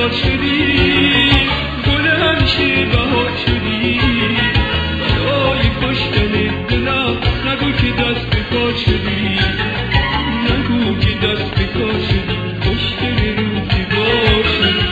روزگار شدی، گل همیشه بهار شدی. برای کشتن دلم نگو که دست به کار شدی، نگو که دست به کار شدی، کشتن روزگار شدی.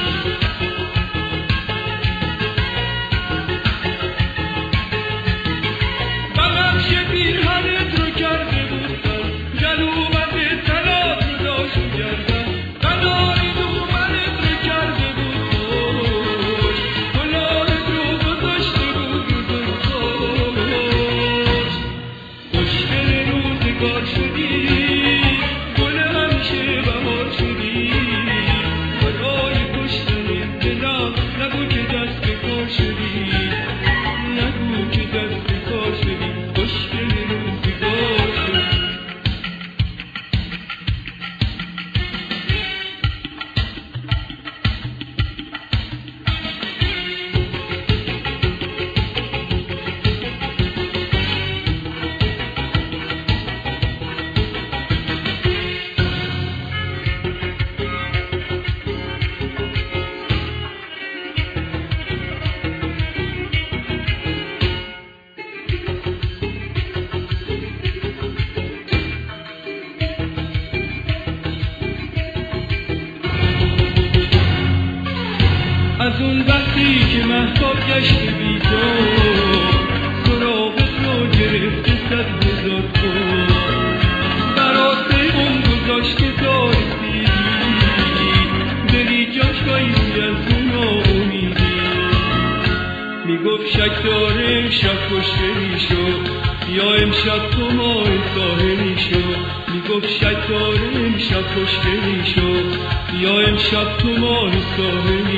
از اون وقتی که مهتاب گشت بی تو، سراغت رو گرفته 100,000 بار. برات اون گذاشت که تا رسیدی، دلی جاش بایستی از اون ناامیدی. میگفت شک داره امشب خوشگلی شد، یا امشب تو ماه ساحلی شد. میگفت شک داره امشب خوشگلی شد، یا امشب تو ماه ساحلی